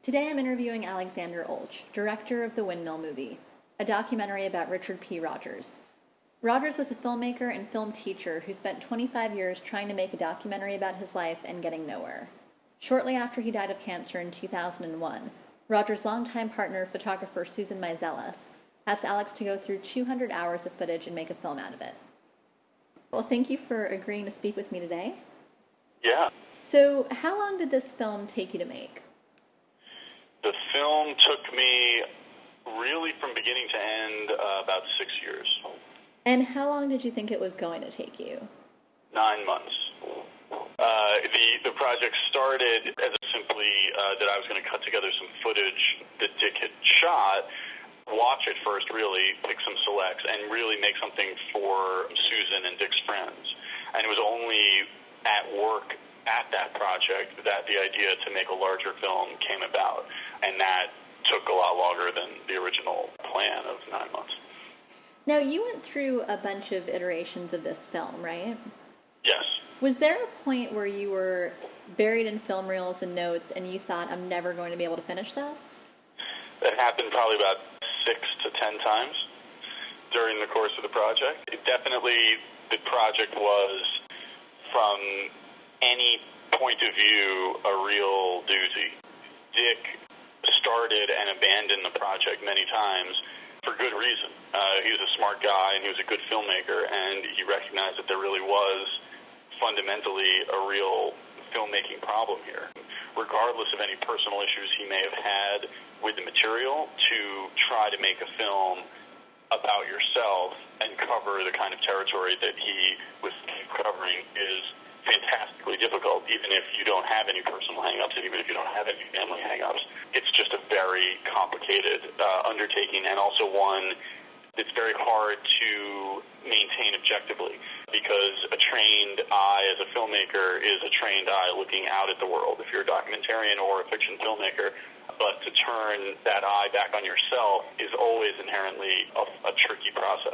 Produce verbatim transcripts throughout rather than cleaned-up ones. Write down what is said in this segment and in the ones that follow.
Today I'm interviewing Alexander Olch, director of The Windmill Movie, a documentary about Richard P. Rogers. Rogers was a filmmaker and film teacher who spent twenty-five years trying to make a documentary about his life and getting nowhere. Shortly after he died of cancer in two thousand one, Rogers' longtime partner, photographer Susan Meiselas, asked Alex to go through two hundred hours of footage and make a film out of it. Well, thank you for agreeing to speak with me today. Yeah. So, how long did this film take you to make? The film took me really from beginning to end uh, about six years. And how long did you think it was going to take you? Nine months. Uh, the, the project started as simply uh, that I was going to cut together some footage that Dick had shot, watch it first really, pick some selects, and really make something for Susan and Dick's friends. And it was only at work at that project that the idea to make a larger film came about. And that took a lot longer than the original plan of nine months. Now, you went through a bunch of iterations of this film, right? Yes. Was there a point where you were buried in film reels and notes and you thought, I'm never going to be able to finish this? That happened probably about six to ten times during the course of the project. It definitely, the project was, from any point of view, a real doozy. Dick started and abandoned the project many times for good reason. Uh, he was a smart guy and he was a good filmmaker, and he recognized that there really was fundamentally a real filmmaking problem here. Regardless of any personal issues he may have had with the material, to try to make a film about yourself and cover the kind of territory that he was covering is fantastically difficult, even if you don't have any personal hang-ups and even if you don't have any family hang-ups. It's just a very complicated uh, undertaking, and also one that's very hard to maintain objectively, because a trained eye as a filmmaker is a trained eye looking out at the world, if you're a documentarian or a fiction filmmaker. But to turn that eye back on yourself is always inherently a, a tricky process.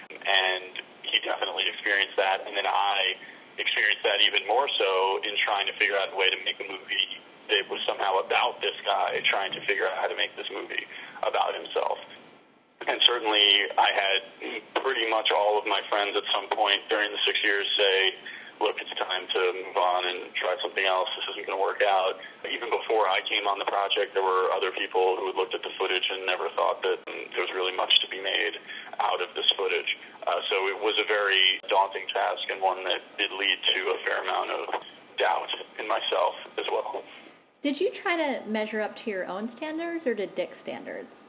And he definitely experienced that, and then I experienced that even more so in trying to figure out a way to make a movie that was somehow about this guy trying to figure out how to make this movie about himself. And certainly I had pretty much all of my friends at some point during the six years say, look, it's time to move on and try something else. This isn't going to work out. Even before I came on the project, there were other people who had looked at the footage and never thought that there was really much to be made out of this footage. Uh, so it was a very daunting task, and one that did lead to a fair amount of doubt in myself as well. Did you try to measure up to your own standards or to Dick's standards?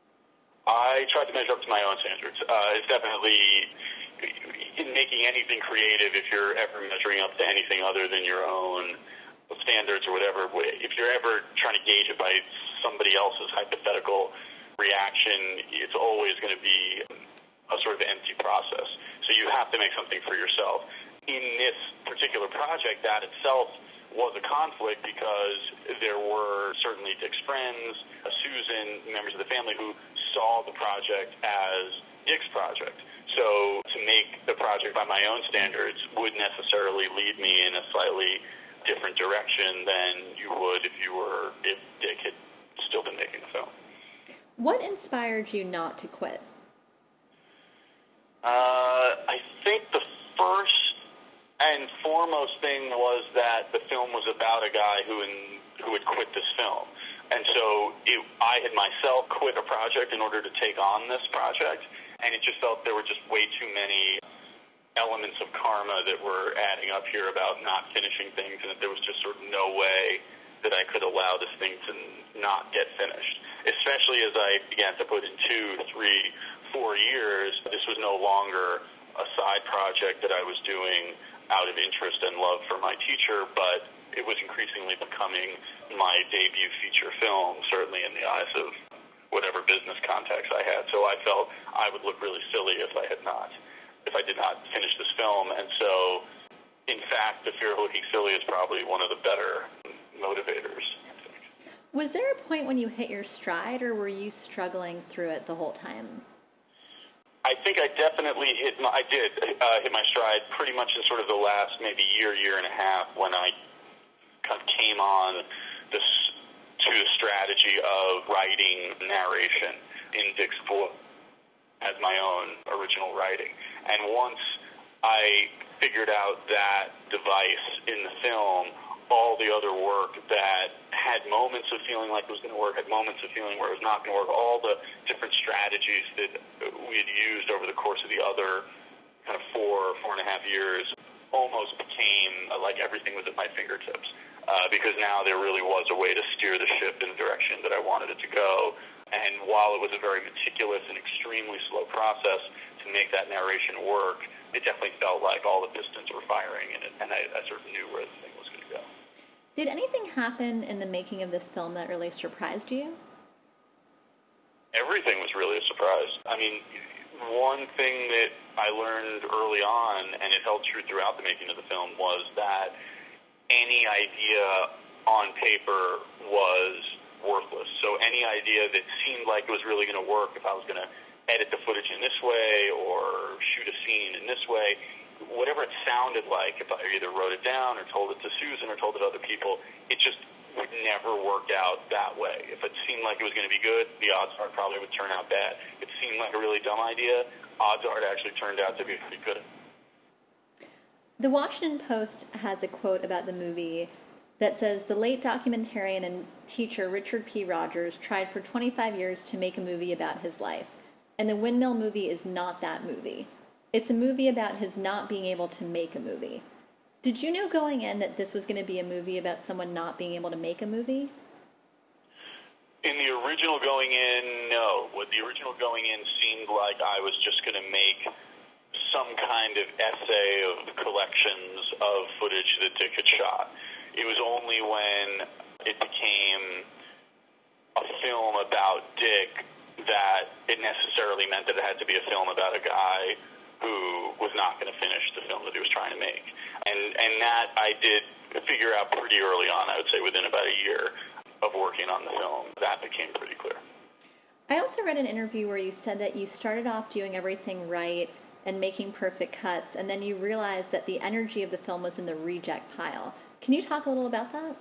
I tried to measure up to my own standards. Uh, it's definitely, in making anything creative, if you're ever measuring up to anything other than your own standards or whatever, if you're ever trying to gauge it by somebody else's hypothetical reaction, it's always going to be a sort of empty process. So you have to make something for yourself. In this particular project, that itself was a conflict, because there were certainly Dick's friends, Susan, members of the family who saw the project as Dick's project. So to make the project by my own standards would necessarily lead me in a slightly different direction than you would if you were, if Dick had still been making the film. What inspired you not to quit? Uh, I think the first and foremost thing was that the film was about a guy who in, who had quit this film. And so it, I had myself quit a project in order to take on this project, and it just felt there were just way too many elements of karma that were adding up here about not finishing things, and that there was just sort of no way that I could allow this thing to not get finished. Especially as I began to put in two, three, four years, this was no longer a side project that I was doing out of interest and love for my teacher, but it was increasingly becoming my debut feature film, certainly in the eyes of whatever business contacts I had. So I felt I would look really silly if I had not, if I did not finish this film. And so, in fact, the fear of looking silly is probably one of the better motivators, I think. Was there a point when you hit your stride, or were you struggling through it the whole time? I think I definitely hit my, I did uh, hit my stride pretty much in sort of the last maybe year, year and a half, when I kind of came on this to the strategy of writing narration in Dick's voice as my own original writing. And once I figured out that device in the film, all the other work that had moments of feeling like it was going to work, had moments of feeling where it was not going to work, all the different strategies that we had used over the course of the other kind of four, four and a half years almost became like everything was at my fingertips. Uh, because now there really was a way to steer the ship in the direction that I wanted it to go. And while it was a very meticulous and extremely slow process to make that narration work, it definitely felt like all the pistons were firing, and, it, and I, I sort of knew where the thing was going to go. Did anything happen in the making of this film that really surprised you? Everything was really a surprise. I mean, one thing that I learned early on, and it held true throughout the making of the film, was that any idea on paper was worthless. So any idea that seemed like it was really going to work, if I was going to edit the footage in this way or shoot a scene in this way, whatever it sounded like, if I either wrote it down or told it to Susan or told it to other people, it just would never work out that way. If it seemed like it was going to be good, the odds are it probably would turn out bad. If it seemed like a really dumb idea, odds are it actually turned out to be pretty good. The Washington Post has a quote about the movie that says, "The late documentarian and teacher Richard P. Rogers tried for twenty-five years to make a movie about his life. And the Windmill movie is not that movie. It's a movie about his not being able to make a movie." Did you know going in that this was going to be a movie about someone not being able to make a movie? In the original going in, no. What the original going in seemed like I was just going to make some kind of essay of collections of footage that Dick had shot. It was only when it became a film about Dick that it necessarily meant that it had to be a film about a guy who was not going to finish the film that he was trying to make. And and that I did figure out pretty early on, I would say within about a year of working on the film. That became pretty clear. I also read an interview where you said that you started off doing everything right and making perfect cuts, and then you realized that the energy of the film was in the reject pile. Can you talk a little about that?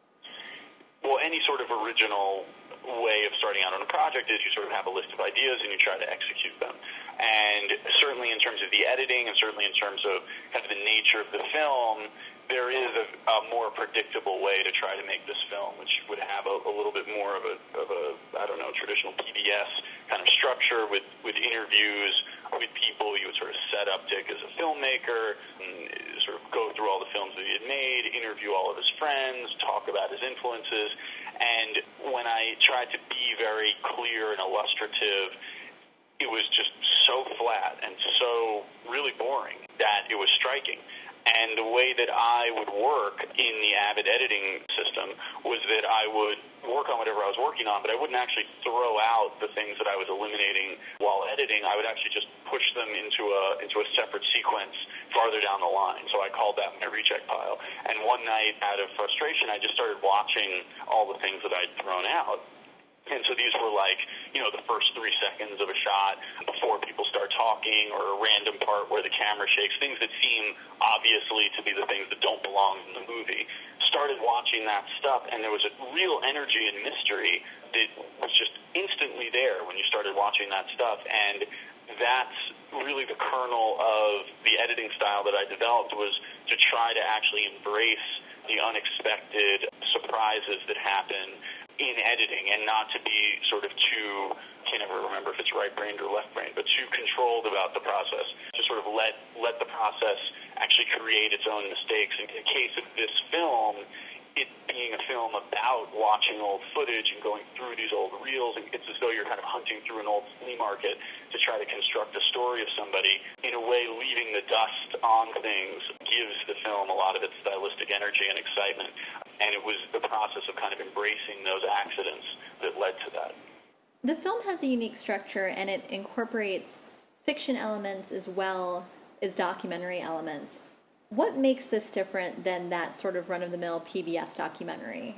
Well, any sort of original way of starting out on a project is you sort of have a list of ideas and you try to execute them. And certainly in terms of the editing and certainly in terms of kind of the nature of the film, there is a, a more predictable way to try to make this film, which would have a, a little bit more of a, of a, I don't know, traditional P B S kind of structure with, with interviews with people. You would sort of set up Dick as a filmmaker, and sort of go through all the films that he had made, interview all of his friends, talk about his influences. And when I tried to be very clear and illustrative, it was just so flat and so really boring that it was striking. And the way that I would work in the Avid editing system was that I would work on whatever I was working on, but I wouldn't actually throw out the things that I was eliminating while editing. I would actually just push them into a into a separate sequence farther down the line. So I called that my reject pile. And one night, out of frustration, I just started watching all the things that I'd thrown out. And so these were like, you know, the first three seconds of a shot before people start talking, or a random part where the camera shakes, things that seem obviously to be the things that don't belong in the movie. Started watching that stuff, and there was a real energy and mystery that was just instantly there when you started watching that stuff. And that's really the kernel of the editing style that I developed, was to try to actually embrace the unexpected surprises that happen in editing, and not to be sort of too, can't ever remember if it's right-brained or left-brained, but too controlled about the process, to sort of let let the process actually create its own mistakes. In the case of this film, it being a film about watching old footage and going through these old reels, and it's as though you're kind of hunting through an old flea market to try to construct a story of somebody. In a way, leaving the dust on things gives the film a lot of its stylistic energy and excitement. And it was the process of kind of embracing those accidents that led to that. The film has a unique structure, and it incorporates fiction elements as well as documentary elements. What makes this different than that sort of run-of-the-mill P B S documentary?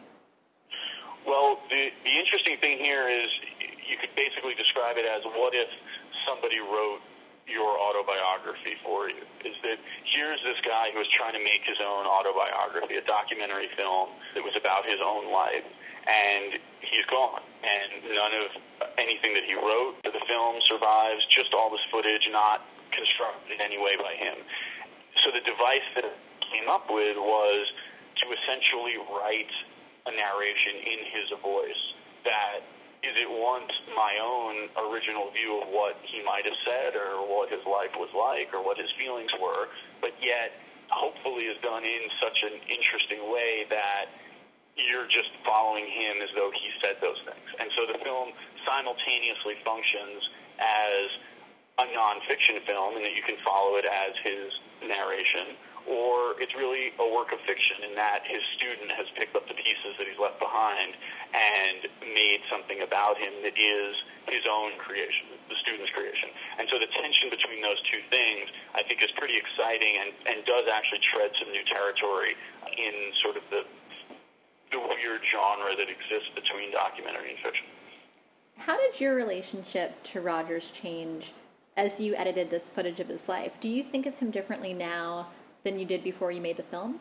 Well, the, the interesting thing here is you could basically describe it as, what if somebody wrote your autobiography for you? Is that here's this guy who was trying to make his own autobiography, a documentary film that was about his own life, and he's gone. And none of anything that he wrote for the film survives, just all this footage not constructed in any way by him. So the device that I came up with was to essentially write a narration in his voice that is at once my own original view of what he might have said or what his life was like or what his feelings were, but yet hopefully is done in such an interesting way that you're just following him as though he said those things. And so the film simultaneously functions as a nonfiction film in that you can follow it as his narration, or it's really a work of fiction in that his student has picked up the pieces that he's left behind and made something about him that is his own creation, the student's creation. And so the tension between those two things, I think, is pretty exciting and, and does actually tread some new territory in sort of the the weird genre that exists between documentary and fiction. How did your relationship to Rogers change as you edited this footage of his life? Do you think of him differently now than you did before you made the film?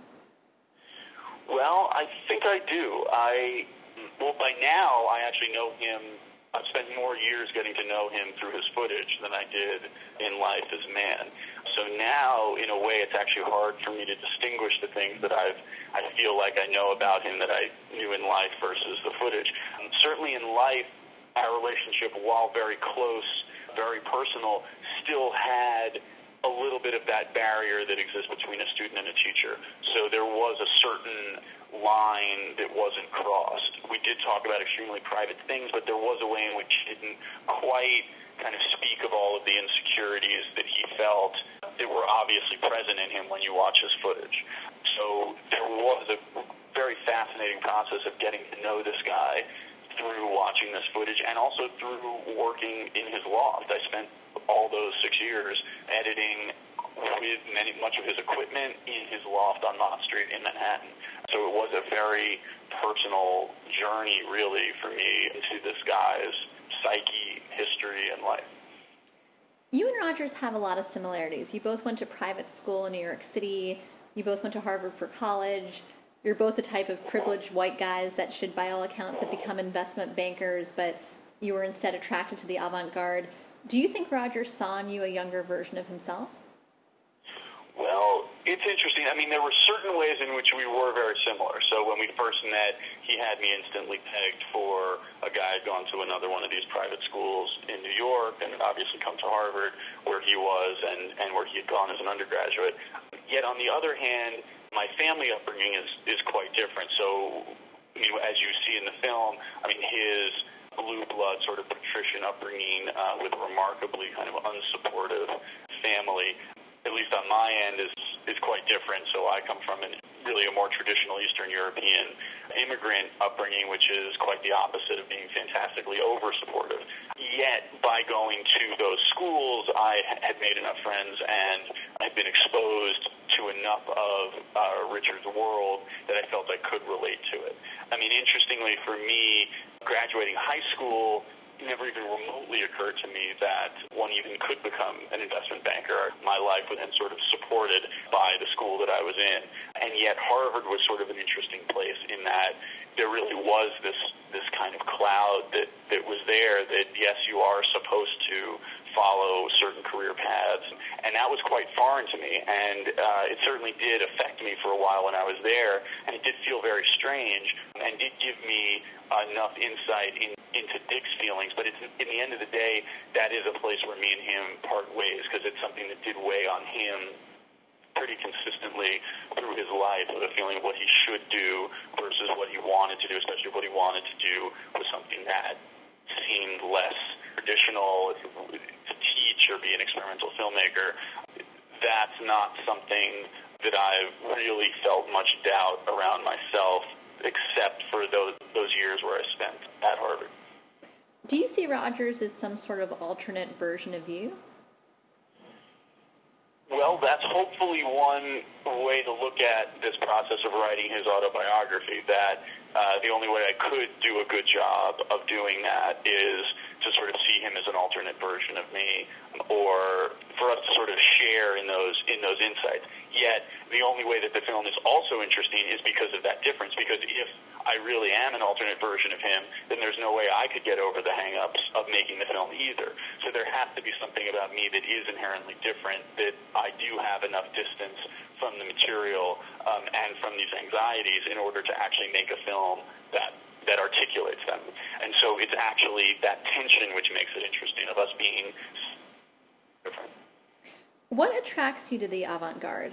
Well, I think I do. I, well, by now, I actually know him. I've spent more years getting to know him through his footage than I did in life as a man. So now, in a way, it's actually hard for me to distinguish the things that I've, I feel like I know about him that I knew in life versus the footage. And certainly in life, our relationship, while very close, very personal, still had a little bit of that barrier that exists between a student and a teacher. So there was a certain line that wasn't crossed. We did talk about extremely private things, but there was a way in which he didn't quite kind of speak of all of the insecurities that he felt that were obviously present in him when you watch his footage. So there was a very fascinating process of getting to know this guy through watching this footage and also through working in his loft. I spent all those six years editing with many, much of his equipment in his loft on Mott Street in Manhattan. So it was a very personal journey, really, for me into this guy's psyche, history, and life. You and Rogers have a lot of similarities. You both went to private school in New York City. You both went to Harvard for college. You're both the type of privileged white guys that should, by all accounts, have become investment bankers, but you were instead attracted to the avant-garde. Do you think Rogers saw in you a younger version of himself? Well, it's interesting. I mean, there were certain ways in which we were very similar. So when we first met, he had me instantly pegged for a guy who'd gone to another one of these private schools in New York and had obviously come to Harvard, where he was and, and where he had gone as an undergraduate. Yet on the other hand, my family upbringing is, is quite different. So, I mean, as you see in the film, I mean, his blue blood sort of patrician upbringing uh, with a remarkably kind of unsupportive family, at least on my end, is is quite different. So I come from an, really a more traditional Eastern European immigrant upbringing, which is quite the opposite of being fantastically over-supportive. Yet, by going to those schools, I had made enough friends and had been exposed to enough of uh, Richard's world that I felt I could relate to it. I mean, interestingly for me, graduating high school, it never even remotely occurred to me that one even could become an investment banker. My life was then sort of supported by the school that I was in. And yet Harvard was sort of an interesting place in that there really was this this kind of cloud that, that was there that, yes, you are supposed to follow certain career paths. And that was quite foreign to me. And uh, it certainly did affect me for a while when I was there. And it did feel very strange and did give me enough insight in, into Dick's feelings. But it's, in the end of the day, that is a place where me and him part ways because it's something that did weigh on him pretty consistently through his life, with a feeling of what he should do versus what he wanted to do, especially what he wanted to do was something that seemed less traditional to teach or be an experimental filmmaker. That's not something that I've really felt much doubt around myself, except for those those years where I spent at Harvard. Do you see Rogers as some sort of alternate version of you? Well, that's hopefully one way to look at this process of writing his autobiography, that uh, the only way I could do a good job of doing that is to sort of see him as an alternate version of me, or for us to sort of share in those in those insights. Yet, the only way that the film is also interesting is because of that difference, because if I really am an alternate version of him, then there's no way I could get over the hang-ups of making the film either. So there has to be something about me that is inherently different, that I do have enough distance from the material um, and from these anxieties in order to actually make a film that that articulates them. And so it's actually that tension which makes it interesting, of us being different. What attracts you to the avant-garde?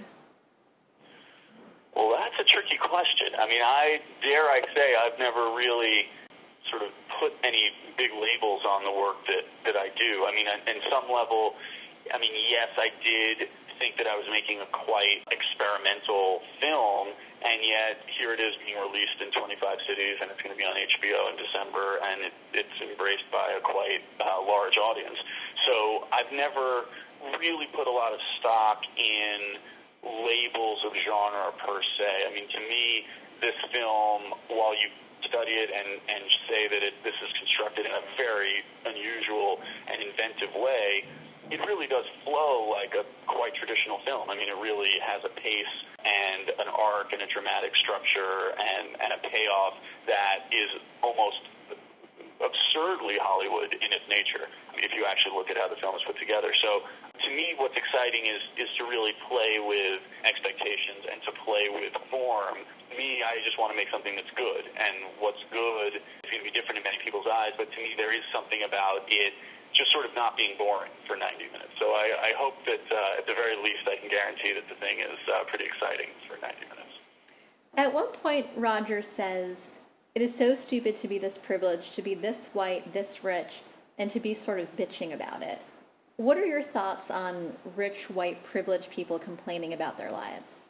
Well, that's a tricky question. I mean, I dare I say I've never really sort of put any big labels on the work that, that I do. I mean, on, on some level, I mean, yes, I did think that I was making a quite experimental film, and yet here it is being released in twenty-five cities, and it's going to be on H B O in December, and it, it's embraced by a quite uh, large audience. So I've never really put a lot of stock in labels of genre per se. I mean, to me, this film, while you study it and, and say that it, this is constructed in a very unusual and inventive way, it really does flow like a quite traditional film. I mean, it really has a pace and an arc and a dramatic structure and, and a payoff that is almost absurdly Hollywood in its nature, if you actually look at how the film is put together. So to me, what's exciting is, is to really play with expectations and to play with form. Me, I just want to make something that's good, and what's good is going to be different in many people's eyes, but to me there is something about it just sort of not being boring for ninety minutes. So I, I hope that uh, at the very least I can guarantee that the thing is uh, pretty exciting for ninety minutes. At one point, Rogers says, "It is so stupid to be this privileged, to be this white, this rich, and to be sort of bitching about it." What are your thoughts on rich, white, privileged people complaining about their lives?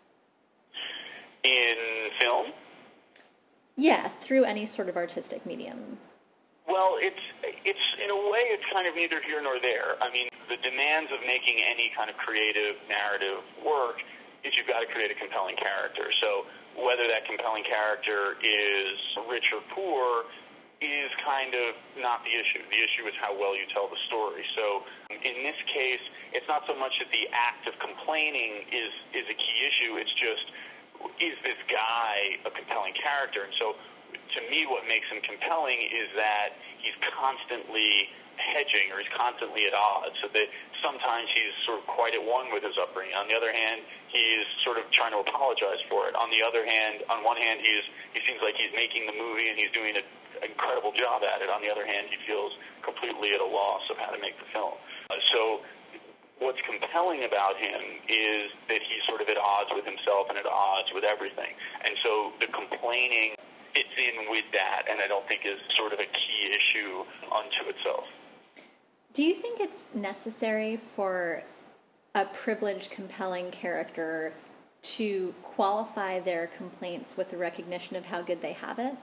In film? Yeah, through any sort of artistic medium. Well, it's, it's in a way, it's kind of neither here nor there. I mean, the demands of making any kind of creative narrative work is you've got to create a compelling character. So whether that compelling character is rich or poor is kind of not the issue. The issue is how well you tell the story. So in this case, it's not so much that the act of complaining is, is a key issue. It's just, is this guy a compelling character? And so to me, what makes him compelling is that he's constantly hedging, or he's constantly at odds, so that sometimes he's sort of quite at one with his upbringing. On the other hand, he's sort of trying to apologize for it. On the other hand, on one hand, he's he seems like he's making the movie and he's doing an incredible job at it. On the other hand, he feels completely at a loss of how to make the film. Uh, so what's compelling about him is that he's sort of at odds with himself and at odds with everything. And so the complaining fits in with that, and I don't think is sort of a key issue unto itself. Do you think it's necessary for a privileged, compelling character to qualify their complaints with the recognition of how good they have it?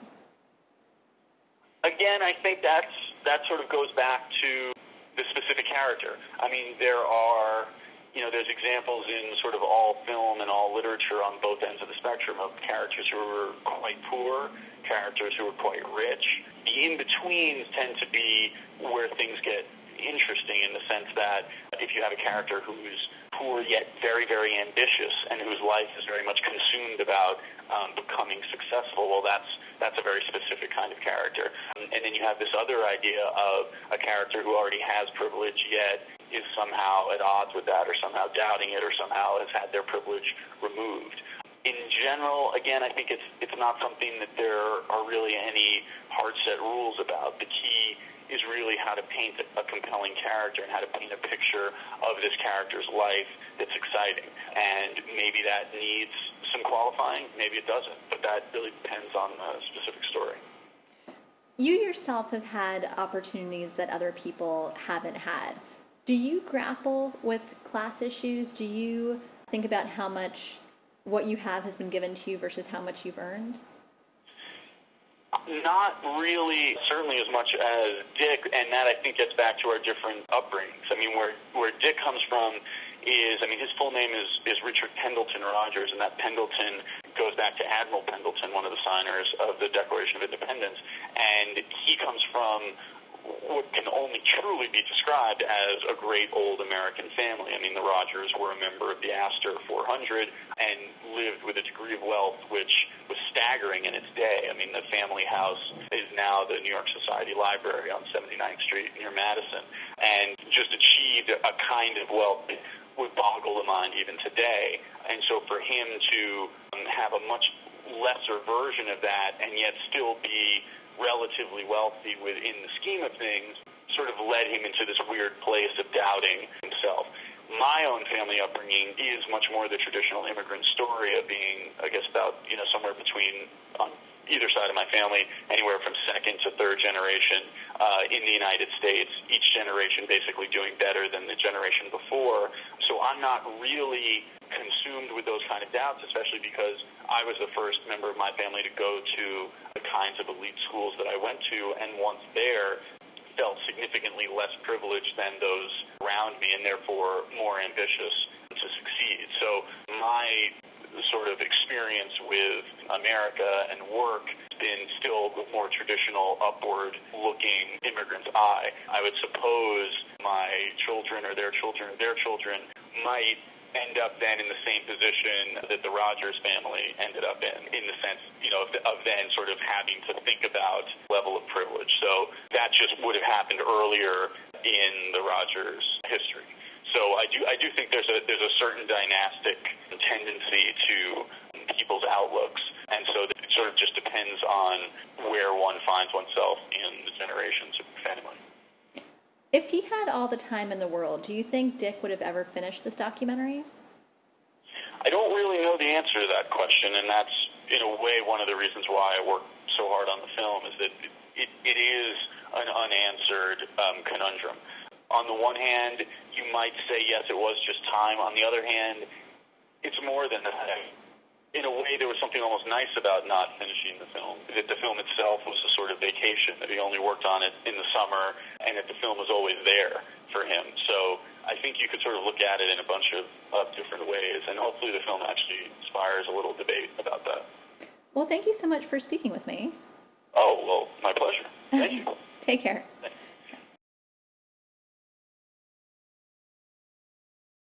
Again, I think that's that sort of goes back to the specific character. I mean, there are, you know, there's examples in sort of all film and all literature on both ends of the spectrum of characters who are quite poor, characters who are quite rich. The in-betweens tend to be where things get interesting, in the sense that if you have a character who's poor yet very, very ambitious and whose life is very much consumed about um, becoming successful, well, that's that's a very specific kind of character. And then you have this other idea of a character who already has privilege yet is somehow at odds with that, or somehow doubting it, or somehow has had their privilege removed. In general, again, I think it's it's not something that there are really any hard set rules about. The key is really how to paint a compelling character and how to paint a picture of this character's life that's exciting. And maybe that needs some qualifying, maybe it doesn't, but that really depends on the specific story. You yourself have had opportunities that other people haven't had. Do you grapple with class issues? Do you think about how much what you have has been given to you versus how much you've earned? Not really, certainly as much as Dick, and that I think gets back to our different upbringings. I mean, where where Dick comes from is, I mean, his full name is, is Richard Pendleton Rogers, and that Pendleton goes back to Admiral Pendleton, one of the signers of the Declaration of Independence, and he comes from what can only truly be described as a great old American family. I mean, the Rogers were a member of the Astor four hundred and lived with a degree of wealth which was staggering in its day. I mean, the family house is now the New York Society Library on seventy-ninth Street near Madison, and just achieved a kind of wealth that would boggle the mind even today. And so for him to um, have a much lesser version of that and yet still be relatively wealthy within the scheme of things sort of led him into this weird place of doubting himself. My own family upbringing is much more the traditional immigrant story of being, I guess, about, you know, somewhere between, on either side of my family, anywhere from second to third generation uh, in the United States, each generation basically doing better than the generation before. So I'm not really consumed with those kind of doubts, especially because I was the first member of my family to go to the kinds of elite schools that I went to, and once there, felt significantly less privileged than those around me, and therefore more ambitious to succeed. So my sort of experience with America and work has been still a more traditional, upward-looking immigrant's eye. I would suppose my children or their children or their children might end up then in the same position that the Rogers family ended up in, in the sense, you know, of, of then sort of having to think about level of privilege. So that just would have happened earlier in the Rogers history. So I do I do think there's a there's a certain dynastic tendency to people's outlooks, and so it sort of just depends on where one finds oneself in the generations of the family. If he had all the time in the world, do you think Dick would have ever finished this documentary? I don't really know the answer to that question, and that's, in a way, one of the reasons why I worked so hard on the film, is that it, it is an unanswered um, conundrum. On the one hand, you might say, yes, it was just time. On the other hand, it's more than that. In a way, there was something almost nice about not finishing the film, that the film itself was a sort of vacation, that he only worked on it in the summer, and that the film was always there for him. So I think you could sort of look at it in a bunch of, of different ways, and hopefully the film actually inspires a little debate about that. Well, thank you so much for speaking with me. Oh, well, my pleasure. Thank you. Take care.